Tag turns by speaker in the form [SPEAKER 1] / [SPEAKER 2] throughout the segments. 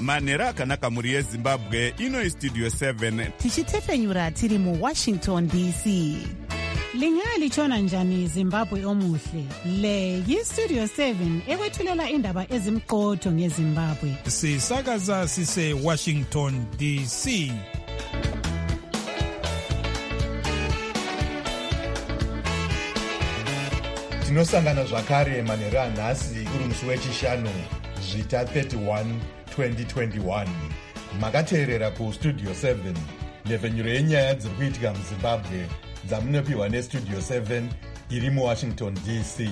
[SPEAKER 1] manhero akanaka mhuri yezimbabwe. Ino istudio 7
[SPEAKER 2] tichitefenyura tiri muWashington DC. Lingalitshona njani Zimbabwe omuhle? Le yistudio 7 ekwethulela indaba ezimqotho ngeZimbabwe.
[SPEAKER 3] Sisakaza sise Washington DC.
[SPEAKER 4] Tinosangana zvakare manhero anhasi uri musi wechishanu zvita 31 2021. Makateerera kustudio 7 nhefenyuro yenyaya dziri kuitika muZimbabwe dzamunopiwa nestudio 7 iri muWashington DC.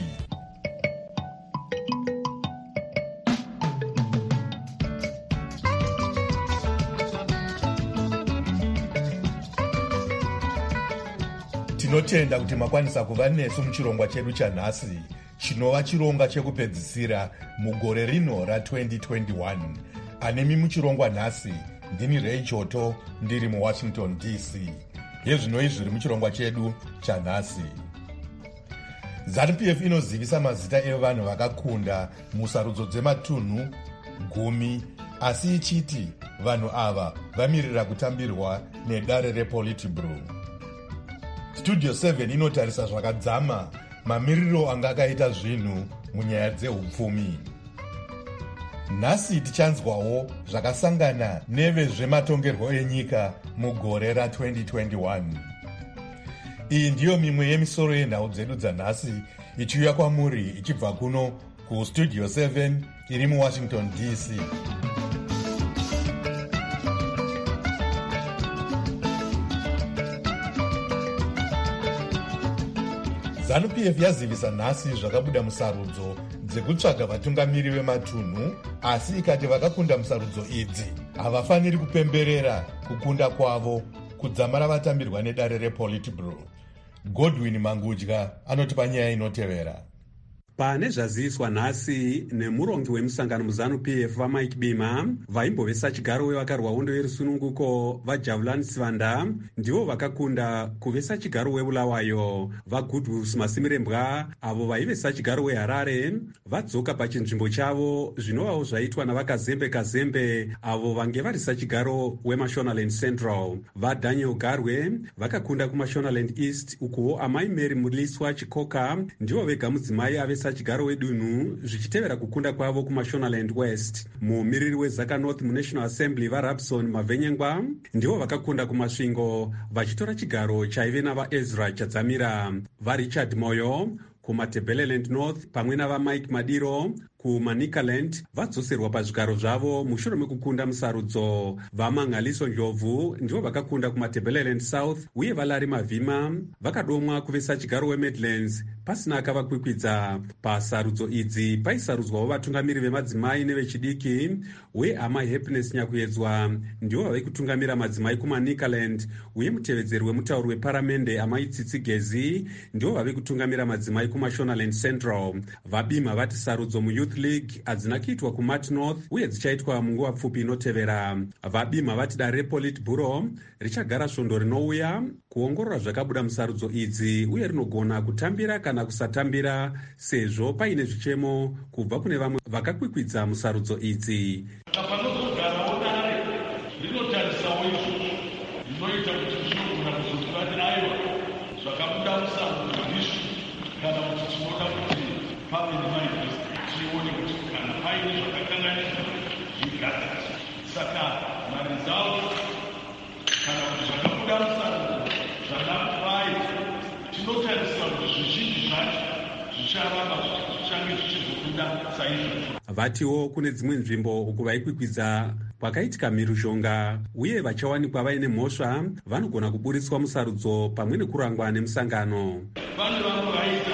[SPEAKER 4] Tinotenda kuti makwanisa kuva nesu muchirongwa chedu chanhasi chinova chironga chekupedzisira mugore rino ra2021. Anemi muchirongwa nhasi ndini Ray Choto ndiri muWashington DC. Yezvinoi zviri muchirongwa chedu chanhasi. ZANU-PF inozivisa mazita evanhu vakakunda musarudzo dzematunhu 10, asi ichiti vanhu ava vamirira kutambirwa nedare rePolitburo. Studio 7 inotarisa zvakadzama mamiriro anga akaita zvinhu munyaya dzehupfumi. Nhasi tichanzwawo zvakasangana nevezvematongerwo enyika mugore ra2021. Iyi ndiyo mimwe yemisoro yenhau dzedu dzanhasi ichiuya kwamuri ichibva kuno kustudio 7 iri muWashington DC. ZANU-PF yazivisa nhasi zvakabuda musarudzo dzekutsvaga vatungamiri vematunhu, asi ikati vakakunda musarudzo idzi havafaniri kupemberera kukunda kwavo kudzamara vatambirwa nedare rePolitburo. Godwin Mangudya anotipa nyaya inotevera.
[SPEAKER 5] Pane zvaziviswa nhasi nemurongi wemusangano muZANU-PF vaMike Bima, vaimbovesa chigaro wevakarwa hondo yerusununguko vaJavulani Sivanda ndivo vakakunda kuvesa chigaro weBulawayo. vaGoodwill Masimilembwa avo vaivesa chigaro weHarare vadzoka pachinzvimbo chavo zvinovawo zvaitwa navakazembe Kazembe avo vange varisa chigaro weMashonaland Central. vaDaniel Garwe vakakunda kuMashonaland East, ukuwo amai Mary Muliswa Chikoka ndivo vega mudzimai avesa chigaro wedunhu zvichitevera kukunda kwavo kuMashonaland West. Mumiriri weZaka North muNational Assembly vaRabson Mavhenyengwa ndivo vakakunda kumasvingo vachitora chigaro chaive navaEzra Chadzamira. vaRichard Moyo kumaTebeleland North pamwe navaMike Madiro kuManicaland vadzoserwa pazvigaro zvavo mushure mekukunda musarudzo. vaMangaliso Ndlovu ndivo vakakunda kumaTebeleland South, uye vaLari Mavhima vakadomwa kuvesa chigaro weMidlands pasina akavakwikwidza. Pasarudzo idzi paisarudzwawo vatungamiri vemadzimai nevechidiki, uye ama Happiness Nyakuyedzwa ndivo vave kutungamira madzimai kuManicaland, uye mutevedzeri wemutauri weparamende amai Tsitsi Gezi ndivo vave kutungamira madzimai kuMashonaland Central. vaBima vati sarudzo muYouth League hadzina kuitwa kuMat North uye dzichaitwa munguva pfupi inotevera. vaBima vati dare rePolitburo richagara svondo rinouya kuongorora zvakabuda musarudzo idzi uye rinogona kutambira kana kusatambira sezvo paine zvichemo kubva kune vamwe vakakwikwidza musarudzo idzi.
[SPEAKER 6] Panozogarawo dare rinotarisawo izvozvo zvinoita kuti zvinogona kuzoti aiwa zvakabuda musarudzo izvi, kana kuti tinoda kuti pave nemainvesti tione kuti kana paine zvakakanganiswa zvigadzirwe. Saka maresults kana kuti zvakabuda musarudzo zvakavai tinotarisa kuti zvizhinji zvacho zvicharamba zvichange zvichizobuda saizvozvo.
[SPEAKER 5] Vatiwo kune dzimwe nzvimbo uku vaikwikwidza kwakaitika mhirizhonga uye vachawanikwa vaine mhosva vanogona kuburitswa musarudzo pamwe nekurangwa nemusangano.
[SPEAKER 6] Vane vamwe vaita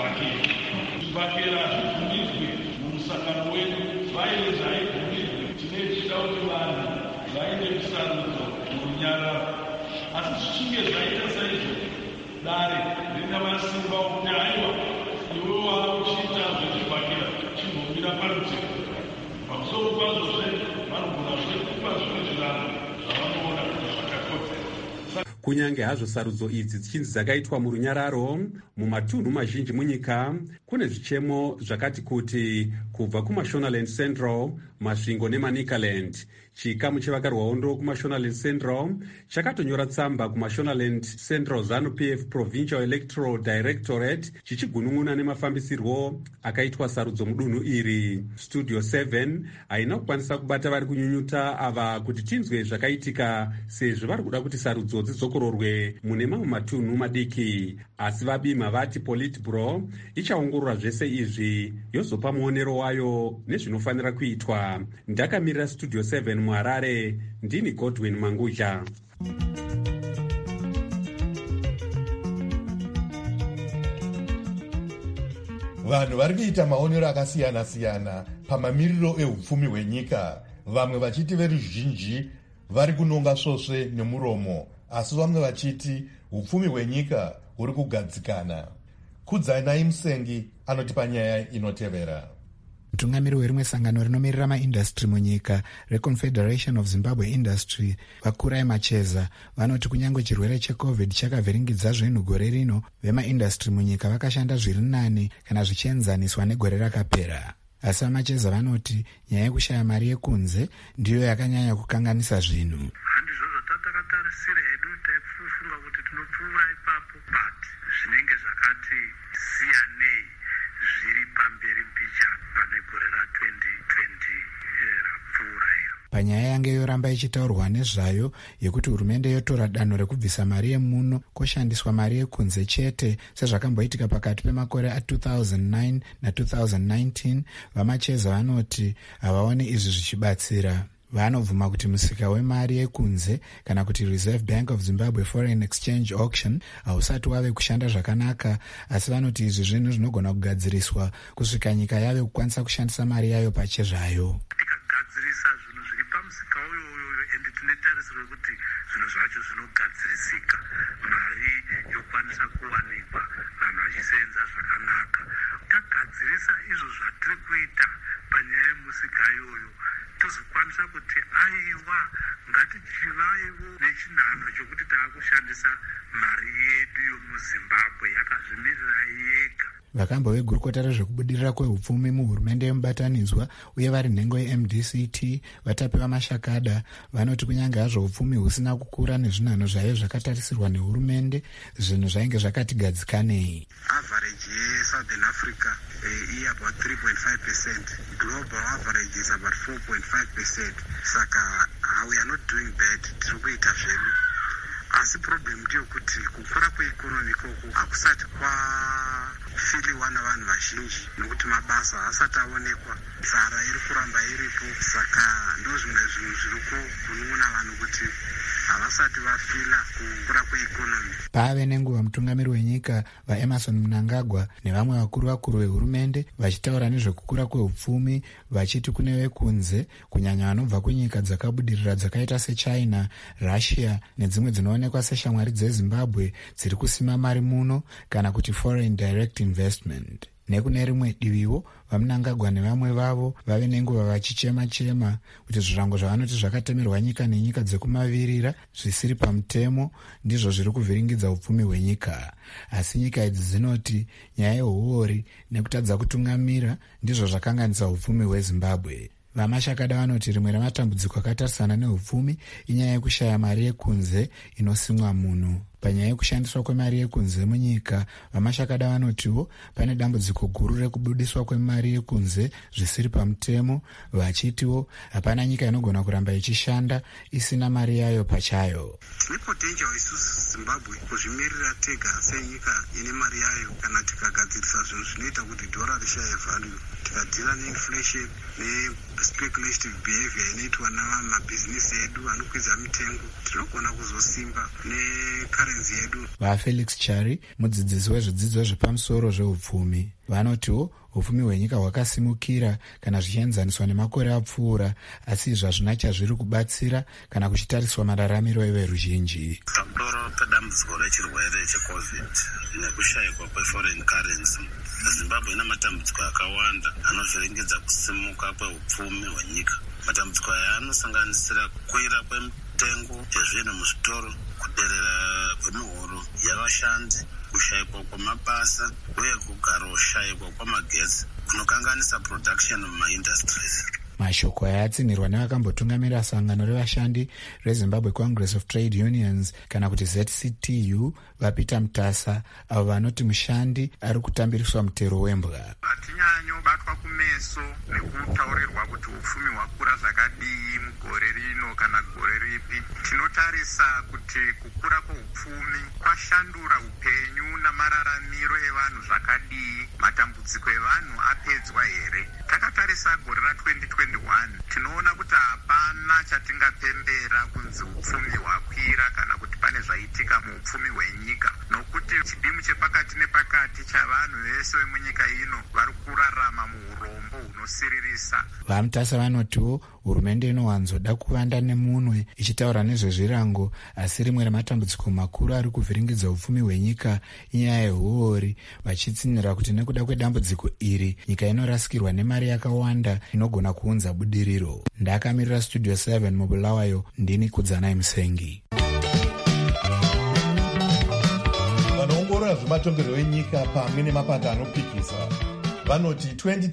[SPEAKER 6] zvibhakera zvibvumirwe mumusangano wedu, vaine zvaibvumirwe. Tinochida kuti vanhu vaine musarudzo murunyararo, asi zvichinge zvaita saizvo dare rina masimba okuti aiwa iwe wava uchiita zvechibhakera chimbomira parutivi. Pamusoro pazvozve vanogona zvekupa zvimwe zvirango zvavanoona kuti zvakakodzera.
[SPEAKER 5] Kunyange hazvo sarudzo idzi dzichinzi dzakaitwa murunyararo, mumatunhu mazhinji munyika kune zvichemo zvakati kuti kubva kuMashonaland Central, Masvingo neManicaland. Chikamu chevakarwahondo kuMashonaland Central chakatonyora tsamba kuMashonaland Central ZANU-PF Provincial Electoral Directorate chichigunun'una nemafambisirwo akaitwa sarudzo mudunhu iri. Studio 7 haina kukwanisa kubata vari kunyunyuta ava kuti tinzwe zvakaitika, sezvo vari kuda kuti sarudzo dzidzokororwe mune mamwe matunhu madiki. Asi vabima vati Politburo ichaongorora zvese izvi yozopa muonero wayo nezvinofanira kuitwa. Ndakamirira Studio 7 muHarare, ndini Godwin Manguja.
[SPEAKER 4] Vanhu vari kuita maonero akasiyana-siyana pamamiriro ehupfumi hwenyika, vamwe vachiti veruzhinji vari kunonga svosve nemuromo, asi vamwe vachiti hupfumi hwenyika huri kugadzikana. Kudzanai Musengi anotipa nyaya inotevera.
[SPEAKER 7] Mutungamiri werimwe sangano rinomirira maindastri munyika reConfederation of Zimbabwe Industry, Vakurai Macheza, vanoti kunyange chirwere cheCovid chakavhiringidza zvinhu gore rino, vemaindastri munyika vakashanda zviri nani kana zvichienzaniswa negore rakapera. Asi vaMacheza vanoti nyaya yekushaya mari yekunze ndiyo yakanyanya kukanganisa zvinhu.
[SPEAKER 8] Handizvo zvatakatarisira hedu, taifunga kuti tinopfuura ipapo, but zvinenge zvakati siyanei zviri pamberi mbicha pane gore ra2020 rapfuura iro.
[SPEAKER 7] Panyaya yange yoramba ichitaurwa nezvayo yekuti hurumende yotora danho rekubvisa mari yemuno koshandiswa mari yekunze chete sezvakamboitika pakati pemakore a2009 na2019, vaMacheza vanoti havaoni izvi zvichibatsira. Vanobvuma kuti musika wemari yekunze kana kuti Reserve Bank of Zimbabwe Foreign Exchange Auction hausati wave kushanda zvakanaka, asi vanoti izvi zvinhu zvinogona kugadziriswa kusvika nyika yave kukwanisa kushandisa mari yayo pachezvayo.
[SPEAKER 8] Tikagadzirisa zvinhu zviri pamusika uyoyo ende tinetarisirwa kuti zvinhu zvacho zvinogadzirisika, mari yokwanisa kuwanikwa, vanhu vachisenza zvakanaka. Tagadzirisa izvo zvatiri kuita panyaya yemusika iyoyo, tozokwanisa kuti aiwa ngatichivaiwo nechinhano chokuti taakushandisa mari yedu yomuZimbabwe yakazvimirira yega. Vakambo
[SPEAKER 7] vegurukota rezvekubudirira kwehupfumi muhurumende yemubatanidzwa uye vari nhengo yeMDCT vatapiwa Mashakada vanoti kunyange hazvo hupfumi husina kukura nezvinhano zvayo zvakatarisirwa nehurumende, zvinhu zvainge zvakati gadzikanei.
[SPEAKER 8] Average yeSouthern Africa about 3.5%. Global average is about 4.5%. Saka we are not doing bad, tiri kuita zvedu. Asi problem ndiyo kuti kukura kweikonomi koko hakusati kwafiliwa navanhu vazhinji, nokuti mabasa hasati aonekwa, nzara iri kuramba iripo. Saka ndozvimwe zvinhu zviri kunun'una vanhu kuti havasati vafila kukura kweikonomi.
[SPEAKER 7] Pave nenguva mutungamiri wenyika vaEmerson Mnangagwa nevamwe vakuru vehurumende vachitaura nezvekukura kwehupfumi, vachiti kune vekunze kunyanya vanobva kunyika dzakabudirira dzakaita seChina, Russia nedzimwe dzinoonekwa seshamwari dzeZimbabwe dziri kusima mari muno kana kuti foreign direct investment. Nekune rimwe diviwo vaMnangagwa nevamwe vavo vave nenguva vachichema-chema kuti zvirango zvavanoti zvakatemerwa nyika nenyika dzekumavirira zvisiri pamutemo ndizvo zviri kuvhiringidza upfumi hwenyika. Asi nyika idzi dzinoti nyaya yehuori nekutadza kutungamira ndizvo zvakanganisa upfumi hweZimbabwe. VaMashakada vanoti rimwe ramatambudziko akatarisana nehupfumi inyaya yekushaya mari yekunze inosimwa muno. Panyaya yekushandiswa kwemari yekunze munyika, vaMashakada vanotiwo pane dambudziko guru rekubudiswa kwemari yekunze zvisiri pamutemo, vachitiwo hapana nyika inogona kuramba ichishanda isina mari yayo pachayo.
[SPEAKER 8] Tine potential isusu Zimbabwe kuzvimirira tega senyika ine mari yayo kana tikagadzirisa zvinhu zvinoita kuti dhora rishaye value, tikadhira neinflation nespeculative behavior inoitwa namabhizinisi edu anokwidza mitengo, tinogona kuzosimba nekarenzi yedu. VaFelix Chari, mudzidzisi wezvidzidzo zvepamusoro zvehupfumi, vanotiwo hupfumi hwenyika hwakasimukira kana zvichienzaniswa nemakore apfuura, asi izvi hazvina chazviri kubatsira kana kuchitariswa mararamiro everuzhinji. Pamusoro pedambudziko rechirwere cheCovid nekushayikwa kweforeign currency, Zimbabwe ina matambudziko akawanda anovhiringidza kusimuka kwehupfumi hwenyika. Matambudziko aya anosanganisira kukwira kwemitengo yezvinhu muzvitoro, kuderera kwemihoro yavashandi, kushayikwa kwamabasa uye kugara ushayikwa kwamagetsi kunokanganisa production mumaindustries.
[SPEAKER 7] Mashoko aya atsinirwa nevakambotungamirira sangano revashandi reZimbabwe Congress of Trade Unions kana kuti ZCTU vaPeter Mutasa, avo vanoti mushandi ari kutambiriswa mutero wembwa.
[SPEAKER 9] Hatinyanyobatwa kumeso nekutaurirwa kuti upfumi hwakura zvakadii mugore rino kana gore ripi. Tinotarisa kuti kukura kweupfumi kwashandura upenyu namararamiro evanhu zvakadii, matambudziko evanhu apedzwa here. Takatarisa gore ra2021 tinoona kuti hapana chatingapembera kunzi upfumi hwakwira kana kuti pane zvaitika muupfumi hwenyika, nokuti chidimu chepakati nepakati chavanhu vese vemunyika ino vari kurarama muurombo hunosiririsa.
[SPEAKER 7] VaMutasa vanotiwo hurumende inowanzoda kuvanda nemunwe ichitaura nezvezvirango, asi rimwe rematambudziko makuru ari kuvhiringidza upfumi hwenyika inyaya yehuori, vachitsinira kuti nekuda kwedambudziko iri nyika inorasikirwa nemari yakawanda inogona kuunza budiriro. Ndakamirira Studio 7 muBulawayo, ndini Kudzanai Musengi.
[SPEAKER 4] Vanoongorora zvematongerwo enyika pamwe nemapato anopikisa vanoti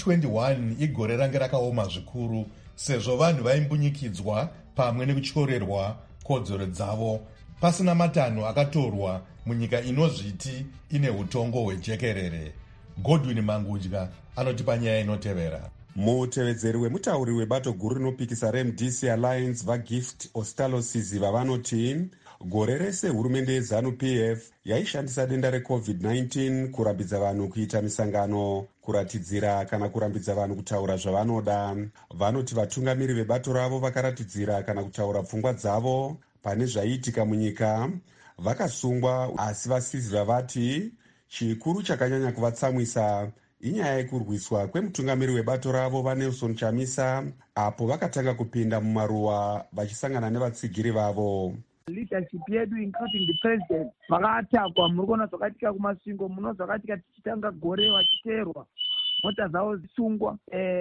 [SPEAKER 4] 2021 igore range rakaoma zvikuru, sezvo vanhu vaimbunyikidzwa pamwe nekutyorerwa kodzero dzavo pasina matanho akatorwa munyika inozviti ine utongo hwejekerere. Godwin Mangudya anotipa nyaya inotevera.
[SPEAKER 5] Mutevedzeri wemutauri webato guru rinopikisa reMDC Alliance vaGift Ostalosizi vavanoti gore rese hurumende yeZANU-PF yaishandisa denda reCovid-19 kurambidza vanhu kuita misangano, kuratidzira kana kurambidza vanhu kutaura zvavanoda. Vanoti vatungamiri vebato ravo vakaratidzira kana kutaura pfungwa dzavo pane zvaiitika munyika vakasungwa, asi vasizi vavati chikuru chakanyanya kuvatsamwisa inyaya yekurwiswa kwemutungamiri webato ravo vaNelson Chamisa, apo vakatanga kupinda mumaruwa vachisangana nevatsigiri vavo.
[SPEAKER 10] Leadership yedu including the president vakatakwa, muri kuona zvakatika kumasvingo, muno zvakatika tichitanga gore vachiterwa mota dzavo dzisungwa,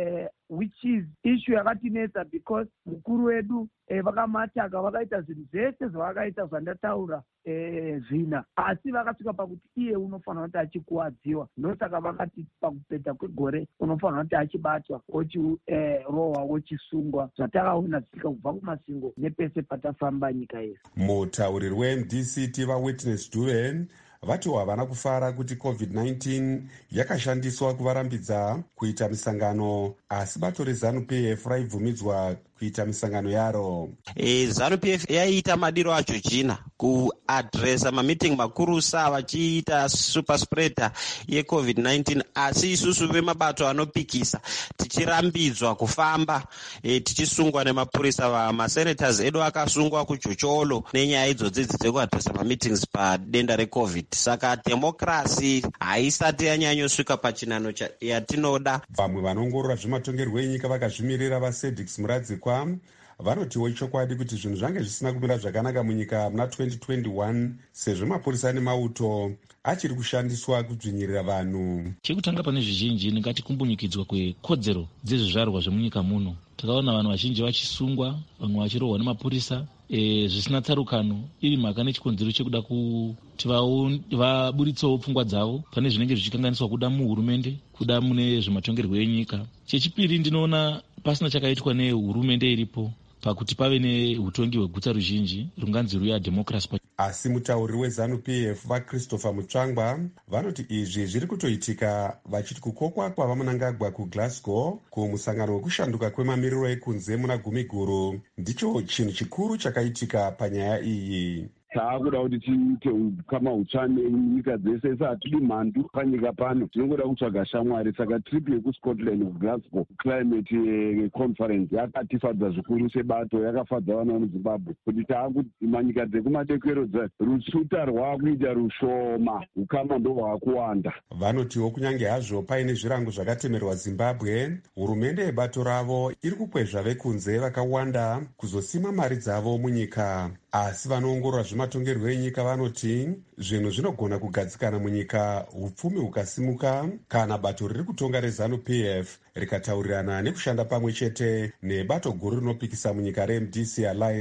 [SPEAKER 10] which is issue yakatinetsa because mukuru wedu vakamataka, vakaita zvinhu zvese zvavakaita zvandataura zvina, asi vakasvika pakuti iye unofanira kuti achikuwadziwa. Ndosaka vakati pakupedza kwegore unofanira kuti achibatwa ochirohwa ochisungwa, zvatakaona zvichika kubva kumasingo nepese patafamba nyika yese.
[SPEAKER 5] Mutauriri weMDC vaWitness Duven vatiwo havana kufara kuti COVID-19 yakashandiswa kuvarambidza kuita misangano, asi bato reZANU-PF raibvumidzwa kuita misangano yaro.
[SPEAKER 11] ZANU-PF yaiita madiro acho china kuadresa mamiting makurusa vachiita super spreader yeCovid-19, asi isusu vemabato anopikisa tichirambidzwa kufamba tichisungwa nemapurisa. Masenators edu akasungwa kuchocholo nenyaya idzodzi dzekuadresa mameetings padenda reCovid. Saka demokrasi haisati yanyanyosvika pachinano yatinoda.
[SPEAKER 5] Vamwe vanoongorora zvematongerwo enyika vakazvimirira vaSedix Muradzikwa vanotiwo ichokwadi kuti zvinhu zvange zvisina kumira zvakanaka munyika muna 2021 sezvo mapurisa nemauto achiri kushandiswa kudzvinyirira vanhu.
[SPEAKER 12] Chekutanga pane zvizhinji ngatikumbunyukidzwa kwekodzero dzezvizvarwa zvemunyika muno. Takaona vanhu vazhinji vachisungwa, vamwe vachirohwa nemapurisa zvisina tsarukano, iri mhaka nechikonzero chekuda kuti vaburitsewo pfungwa dzavo pane zvinenge zvichikanganiswa kuda muhurumende, kuda mune zvematongerwo enyika. Chechipiri, ndinoona pasina chakaitwa nehurumende iripo pakuti pave neutongi hweguta ruzhinji runganzi ruya democracy.
[SPEAKER 5] Asi mutauriri weZANU-PF vaChristopher Mutsvangwa vanoti izvi zviri kutoitika vachiti kukokwa kwavaMnangagwa kuGlasgow kumusangano wekushanduka kwemamiriro ekunze muna Gumiguru ndicho chinhu chikuru chakaitika panyaya iyi.
[SPEAKER 13] Taakuda kuti tiite ukama hutsvane nyika dzese, hatidi mhandu panyika pano, tinongoda kutsvaga shamwari. Saka trip yekuScotland kuGlasgow climate conference yakatifadza zvikuru sebato, yakafadza vana vemuZimbabwe kuti taakuti manyika dzekumadekero rusuta rwaakuita rushoma, ukama ndo hwakuwanda.
[SPEAKER 5] Vanotiwo kunyange hazvo paine zvirango zvakatemerwa Zimbabwe, hurumende yebato ravo iri kukwezva vekunze vakawanda kuzosima mari dzavo munyika. Asi vanoongorora zvematongerwo enyika vanoti zvinhu zvinogona kugadzikana munyika upfumi hukasimuka kana bato riri kutonga reZANU-PF rikataurirana nekushanda pamwe chete nebato guru rinopikisa munyika reMDC Alliance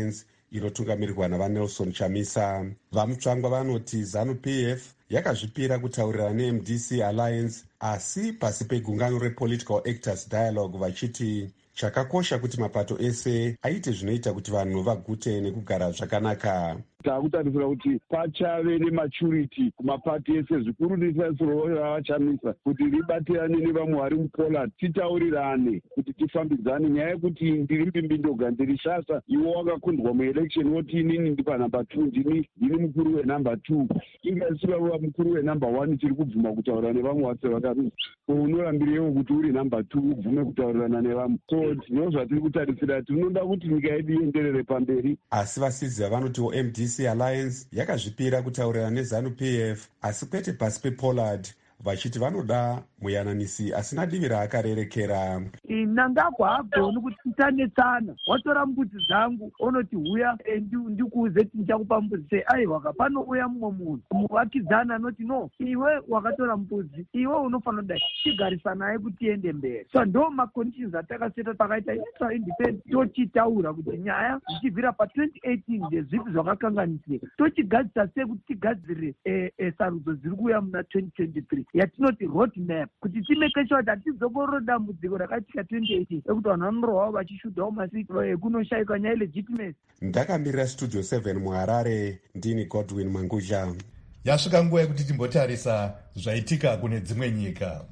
[SPEAKER 5] inotungamirirwa navanelson chamisa. vamutsvangwa vanoti ZANU-PF yakazvipira kutaurira neMDC Alliance, asi pasi pegungano rePolitical Actors Dialogue, vachiti chakakosha kuti mapato ese aite zvinoita kuti vanhu vagute nekugara zvakanaka.
[SPEAKER 13] Takutarisira kuti pachave nematurity kumapati ese, zvikuru nisasiro ravachamisa kuti ribatirane nevamwe vari muPoland, titaurirane kuti tifambidzane. Nyaya yekuti ndiri Mbimbindoga, ndiri Shasa, iwo wakakundwa muelection woti inini ndi panumber 2, ndini mukuru wenumber 2, ingasivava mukuru wenumber 1, tiri kubvuma kutaurira nevamwe vase vakaruzwa. Unorambirewo kuti uri number 2 ubvume kutaurirana nevamwe. So ndizvo zvatiri kutarisira, tinoda kuti nyika yedu ienderere pamberi.
[SPEAKER 5] Asi vasizi vanotiwo MDC Alliance yakazvipira kutaurira neZANU-PF, asi kwete pasi pePollard, vachiti vanoda muyananisi asina divi raakarerekera.
[SPEAKER 10] Nangagwa hagoni kuti titanetsana, watora mbudzi dzangu onoti huya ndikuuze kuti ndichakupa mbudzi, aiwa panouya mumwe munhu muvakidzana anoti no, iwe wakatora mbudzi, iwe unofanira kudai, tigarisa naye kuti tiende mberi. So ndo maconditions atakaseta pakaita intra independent, tochitaura kuti nyaya zvichibvira pa2018 ndezvipi zvakakanganisika, tochigadzisa sei kuti tigadzire sarudzo dziri kuuya muna 2023 yatinoti roadmap, kuti timeke sure kuti hatizokorora dambudziko rakatika 2018 ekuti vanhu vanorohwawo vachishudhawo masiku ekunoshayika nyaya legitimacy.
[SPEAKER 5] Ndakamirira Studio 7 muHarare, ndini Godwin Manguzha.
[SPEAKER 4] Yasvika nguva yekuti timbotarisa zvaitika kune dzimwe nyika.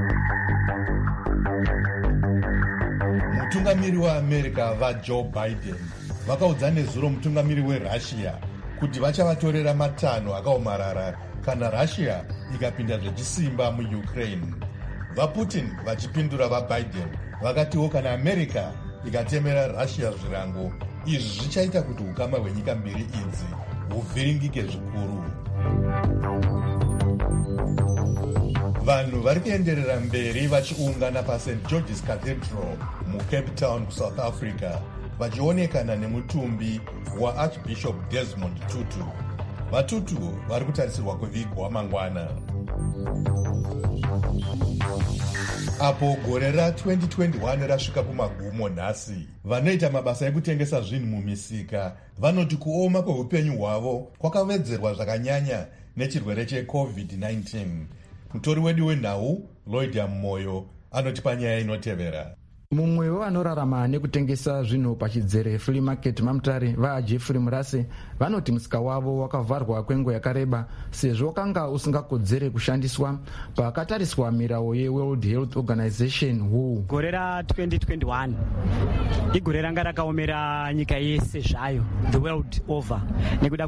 [SPEAKER 4] Mutungamiri weAmerica vaJoe Biden vakaudza nezuro mutungamiri weRussia kuti vachavatorera matanho akaomarara kana Russia ikapinda zvechisimba muUkraine. VaPutin vachipindura vaBiden vakatiwo kana America ikatemera Russia zvirango, izvi zvichaita kuti ukama hwenyika mbiri idzi huvhiringike zvikuru. Vanhu vari kuenderera mberi vachiungana paSt George's Cathedral muCape Town, South Africa, vachionekana nemutumbi waArchbishop Desmond Tutu. Vatutu vari kutarisirwa kuvigwa mangwana. Apo gore ra2021 rasvika kumagumo nhasi, vanoita mabasa ekutengesa zvinhu mumisika vanoti kuoma kweupenyu hwavo kwakawedzerwa zvakanyanya nechirwere cheCovid-19. Mutori wedu wenhau Lloyd Moyo anotipa nyaya inotevera.
[SPEAKER 14] Mumwe wevanorarama nekutengesa zvinhu pachidzere Flea Market Mamutare, vaJeffrey Murase, vanoti musika wavo wakavharwa kwenguva yakareba sezvo wakanga usingakodzere kushandiswa pakatariswa mirau yeWorld Health Organization WHO.
[SPEAKER 15] Gore ra2021 igore ranga rakaomera nyika yese zvayo, the world over, nekuda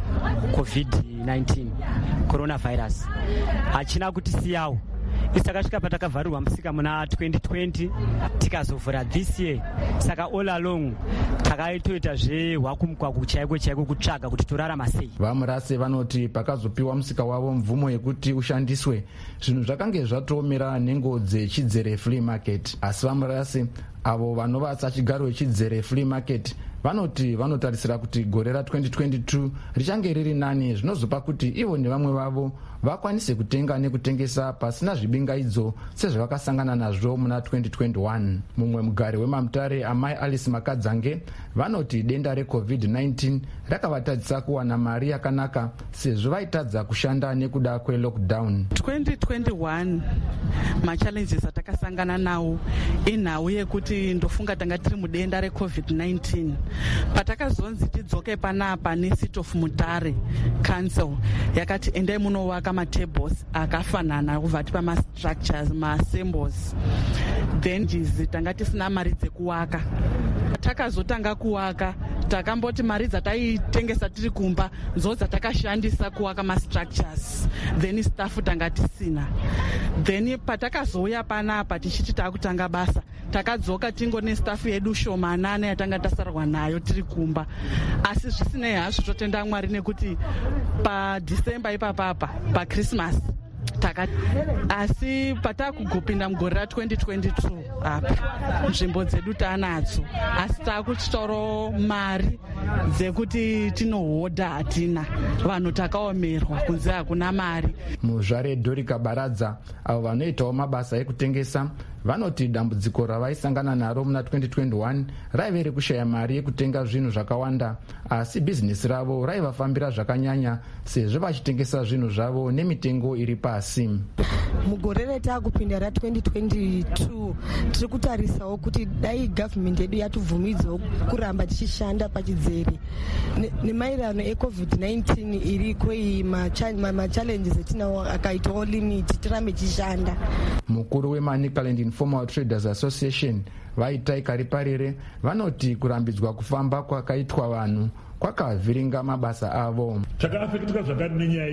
[SPEAKER 15] kweCovid-19 coronavirus. Hachina kutisiyawo. Isakasvika patakavharirwa musika muna 2020 tikazovhura this year. Saka all along takaitoita zvehwakumukwaku chaiko kutsvaga kuti torarama sei.
[SPEAKER 14] VaMurase vanoti pakazopiwa musika wavo mvumo yekuti ushandiswe, zvinhu zvakange zvatoomera nengo dzechidzere Flea Market. Asi VaMurase avo vanovatsa chigaro wechidzere Flea Market vanoti vanotarisira kuti gore ra2022 richange riri nani, zvinozopa kuti ivo nevamwe vavo vakwanise kutenga nekutengesa pasina zvibingaidzo sezvavakasangana nazvo muna 2021. Mumwe mugari weMamutare, amai Alice Makadzange, vanoti denda reCovid-19 rakavatadzisa kuwana mari yakanaka sezvo vaitadza kushanda nekuda kwelockdown.
[SPEAKER 16] 2021 machallenges atakasangana nawo inhau yekuti ndofunga tanga tiri mudenda reCovid-19. Patakazonzi tidzoke panapa neSeat of Mutare Council yakati endai munovaka matables akafanana kuvati pamastructures maassembles, then tanga tisina mari dzekuwaka. Takazotanga kuwaka takamboti mari dzataitengesa tiri kumba dzo dzatakashandisa kuwaka mastructures, then staff tanga tisina. Then patakazouya panapa tichiti takutanga basa takadzoka tingo nestaff yedu shomanane yatanga tasarwa nayo tiri kumba. Asi zvisinei hazvo totenda Mwari nekuti paDecember ipapapa paChristmas asi patakugopinda mugore ra2022 apa nzvimbo dzedu tanadzo, asi takuchitoro mari dzekuti tinohodha hatina, vanhu takaomerwa kunze hakuna mari.
[SPEAKER 14] Muzvare Dorika Baradza avo vanoitawo mabasa ekutengesa vanoti dambudziko ravaisangana naro muna 2021 raive rekushaya mari yekutenga zvinhu zvakawanda, asi bhizinesi ravo raivafambira zvakanyanya sezvo vachitengesa zvinhu zvavo nemitengo iri pasi.
[SPEAKER 17] Mugore rataakupinda ra2022 tiri kutarisawo kuti dai gavhimende yedu yatibvumidzawo kuramba tichishanda pachidzere nemaererano eCovid-19 iriko iyi, machallenges etinawo akaitawo limiti tirambe tichishanda.
[SPEAKER 14] Mukuru weManicaland Informal Traders Association Vaitai Kariparire vanoti kurambidzwa kufamba kwakaitwa vanhu kwakavhiringa mabasa avo.
[SPEAKER 6] Takaafektika zvakati nenyaya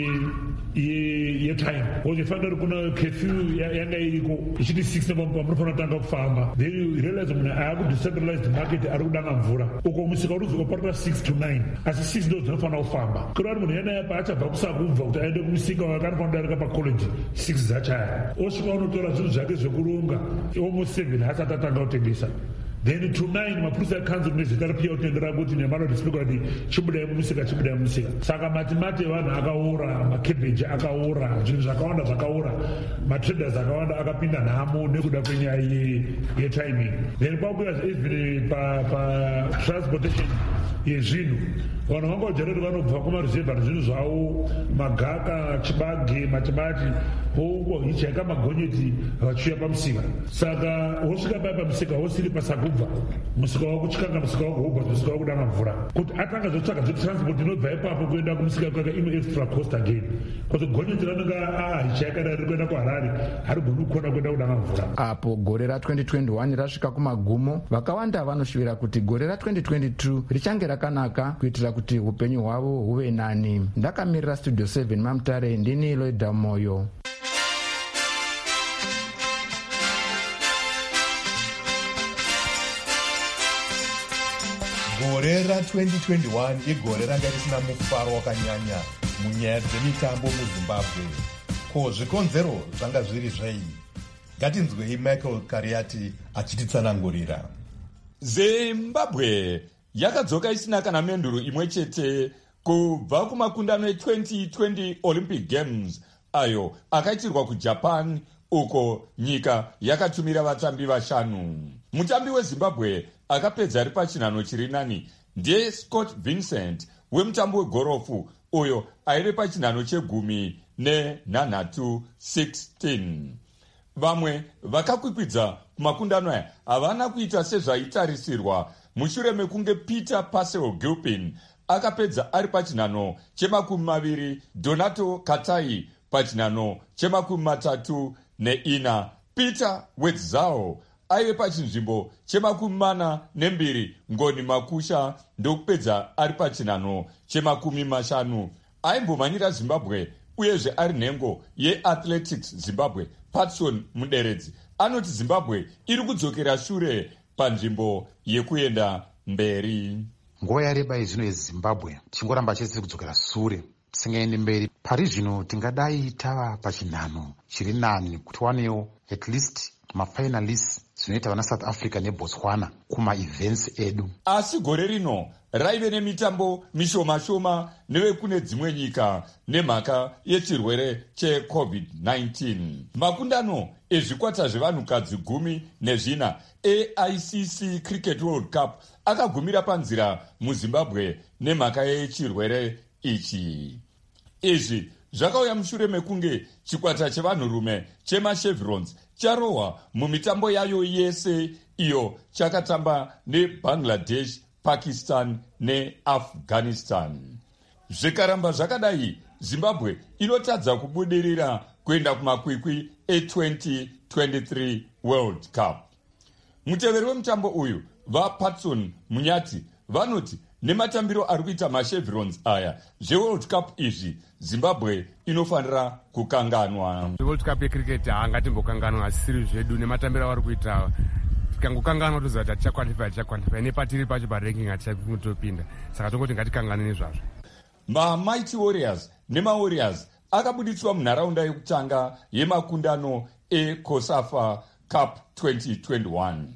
[SPEAKER 6] yetime. Uzifanira kuna curfew yanga iriko ichiti 6 pamunofanira kutanga kufamba. Then you realize munhu aakudecentralized market ari kudanga mvura. Uko musika unozoka parira 6 to 9. Asi 6 ndo dzinofanira kufamba. Kurari munhu yana yapa achabva kusakubva kuti aende kumusika wakanofanira kudarika pacollege 6 zachaya. Osvika unotora zvinhu zvake zvekuronga almost 7 asati atanga kutengesa. Then to 9 mapurisa akanzi nezita rapia utendera kuti nemano disipika kuti chibudai mumusika. Saka matimati vanhu akaora, makebeji akaora, zvinhu zvakawanda zvakaora, matraders akawanda akapinda nhamo nekuda kwenyaya yetiming. Then kwakuya even transportation yezvinhu. Vanhu vangojaira kuti vanobva kumaruzevha nezvinhu zvavo, magaka, chibage, matimati, hichaika magonyeti vachiuya pamusika. Saka wosvika paya pamusika wosiri pasakubva, musika wako kuchikanga, musika wako hobva, musika wako kudanga mvura. Kuti atanga zotsvaka zvetransport inobva ipapo kuenda kumusika kwake ine extra cost again. Kuti gonyeti ranonga hichaika riri kuenda kuHarare harigoni kukona kuenda kudanga mvura.
[SPEAKER 14] Apo gore ra2021 rasvika kumagumo, vakawanda vanoshuvira kuti gore ra2022 richange rakanaka kuitira kuti upenyu hwavo huve nani. Ndakamirira Studio 7 Mamutare, ndini Loida Moyo.
[SPEAKER 4] Gore ra2021 igore ranga risina mufaro wakanyanya munyaya dzemitambo muZimbabwe. Ko zvikonzero zvanga zviri zvei? Ngatinzwei Michael Kariati achititsanangurira.
[SPEAKER 18] Zimbabwe yakadzoka isina kana menduro imwe chete kubva kumakundano e2020 Olympic Games ayo akaitirwa kuJapan, uko nyika yakatumira vatambi vashanu. Mutambi weZimbabwe akapedza ari pachinhano chiri nani ndiye Scott Vincent wemutambo wegorofu, uyo airi pachinhano chegumi nenhanhatu 16. Vamwe vakakwikwidza kumakundano aya havana kuita sezvaitarisirwa mushure mekunge Peter Pasel Gilpin akapedza ari pachinhano che20, Donato Katai pachinhano che34. Peter Wetzao aive pachinzvimbo che42, Ngoni Makusha ndokupedza ari pachinhano che50. Aimbomhanyira Zimbabwe uyezve ari nhengo yeAthletics Zimbabwe, Patson Muderedzi anoti Zimbabwe iri kudzokera shure panzvimbo yekuenda mberi.
[SPEAKER 19] Nguva yareba izvino yeZimbabwe tichingoramba chese kudzokera sure, tisingaendi mberi. Pari zvino tingadai tava pachinhano chiri nani kuti wanewo at least mafinalists zvinoita vana South Africa neBotswana kuma-events edu.
[SPEAKER 18] Asi gore rino raive nemitambo mishoma-shoma nevekune dzimwe nyika nemhaka yechirwere cheCovid-19. Makundano ezvikwata zvevanhukadzi 14 AICC Cricket World Cup akagumira panzira muZimbabwe nemhaka yechirwere ichi. Izvi zvakauya mushure mekunge chikwata chevanhurume chemachevrons charohwa mumitambo yayo yese iyo chakatamba neBangladesh, Pakistan neAfghanistan. Zvikaramba zvakadai, Zimbabwe inotadza kubudirira kuenda kumakwikwi e2023 World Cup. Muteveri wemutambo uyu vaPatson Munyati vanoti nematambiro ari kuita machevrons aya zveWorld Cup izvi Zimbabwe inofanira kukanganwa.
[SPEAKER 20] World Cup yecricket haangatimbokanganwa asiri zvedu nematambiro avari kuita. Tikangokanganwa toziva kuti tichakwanifa nepatiri pacho paranking hatichakutopinda. Saka tongoti ngatikanganwe nezvazvo.
[SPEAKER 18] MaMighty Warriors nemaWarriors akabuditswa munharaunda yekutanga yemakundano eCOSAFA Cup 2021.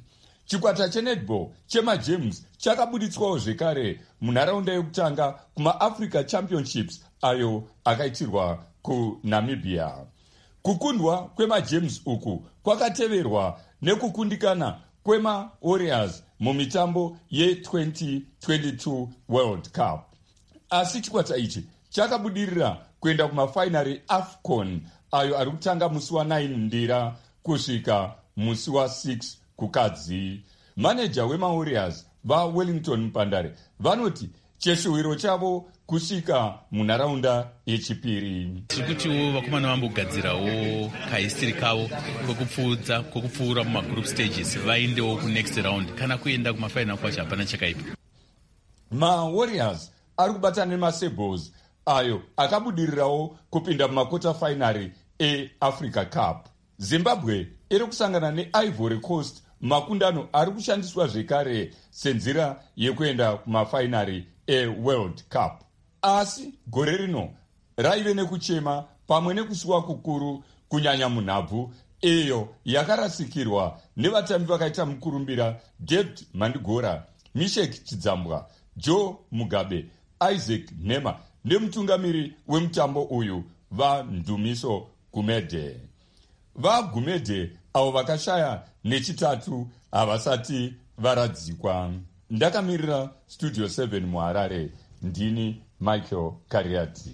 [SPEAKER 18] chikwata chenetball chemajames chakabuditswawo zvekare munharaunda yekutanga kumaafrica championships ayo akaitirwa kunamibia. Kukundwa kwemajames uku kwakateverwa nekukundikana kwemawarriors mumitambo ye2022 world cup, asi chikwata ichi chakabudirira kuenda kumafainari afcon ayo ari kutanga musi wa9 ndira kusvika musi wa6 kukadzi. Maneja wemawarriors vaWellington Mpandare vanoti cheshuwiro chavo kusvika munharaunda yechipiri.
[SPEAKER 21] Tiri kutiwo vakomana vambogadzirawo kahistiri kavo kwekupfuura mumagroup stages vaendewo kunext round, kana kuenda kumafainal kwacho hapana chakaipa.
[SPEAKER 18] MaWarriors ari kubatana nemaSabres ayo akabudirirawo kupinda mumakota fainari eAfrica Cup. Zimbabwe iri kusangana neIvory Coast makundano ari kushandiswa zvekare senzira yekuenda kumafainari eWorld Cup. Asi gore rino raive nekuchema pamwe nekusuwa kukuru kunyanya munhabvu iyo yakarasikirwa nevatambi vakaita mukurumbira David Mandigora, Mishek Chidzambwa, Joe Mugabe, Isaac Nema nemutungamiri wemutambo uyu vaNdumiso Gumede. VaGumede avo vakashaya nechitatu havasati varadzikwa. Ndakamirira Studio 7 muHarare, ndini Michael Kariati.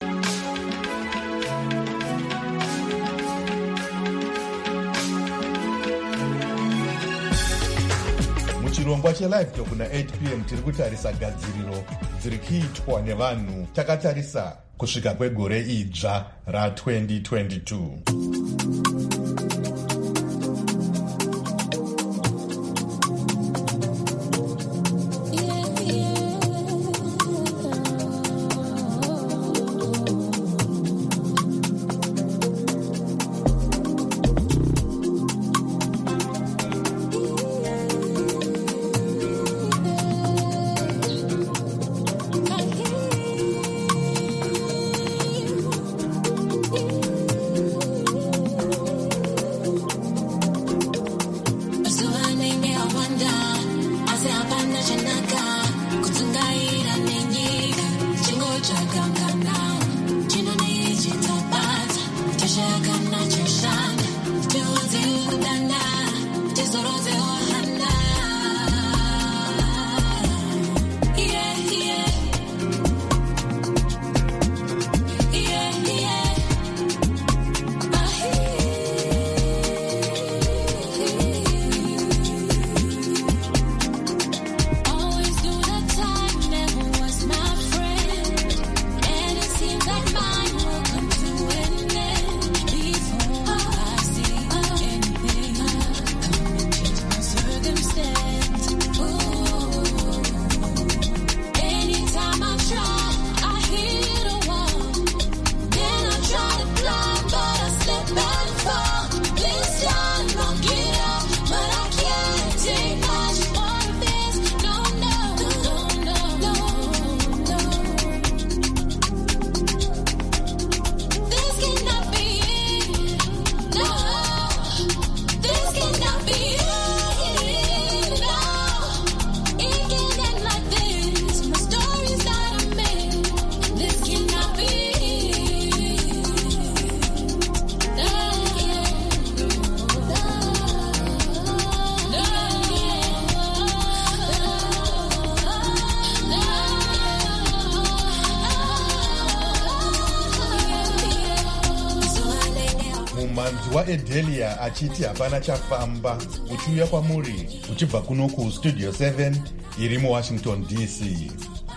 [SPEAKER 4] muchirongwa chelive talk na 8 p.m. tiri kutarisa gadziriro dziri kuitwa nevanhu takatarisa kusvika kwegore idzva ra2022. Edelia achiti hapana chafamba uchiuya kwamuri uchibva kuno kustudio 7 iri muWashington DC.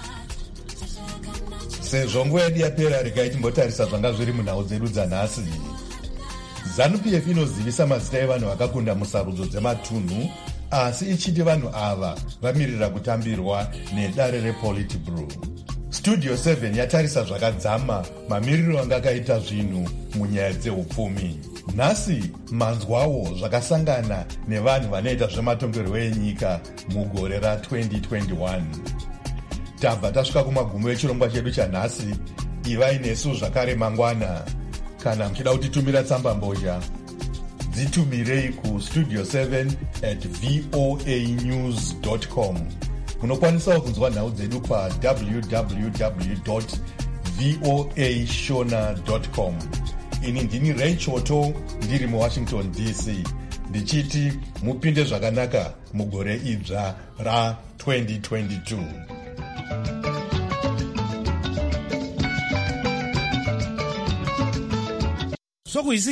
[SPEAKER 4] Sezvo nguva yedu yapera, regai timbotarisa zvanga zviri munhau dzedu dzanhasi. ZANU-PF inozivisa mazita evanhu vakakunda musarudzo dzematunhu, asi ichiti vanhu ava vamirira kutambirwa nedare rePolitburo. Studio 7 yatarisa zvakadzama mamiriro anga akaita zvinhu munyaya dzeupfumi. Nhasi manzwawo zvakasangana nevanhu vanoita zvematongerwo enyika mugore ra2021. Tabva tasvika kumagumo echirongwa chedu chanhasi. Ivai nesu zvakare mangwana. Kana muchida kutitumira tsamba mbozha, dzitumirei kustudio7 radio@voanews.com. Munokwanisawo kunzwa nhau dzedu www.voashona.com. Ini ndini Ray Choto ndiri muWashington DC ndichiti mupinde zvakanaka mugore idzva ra2022.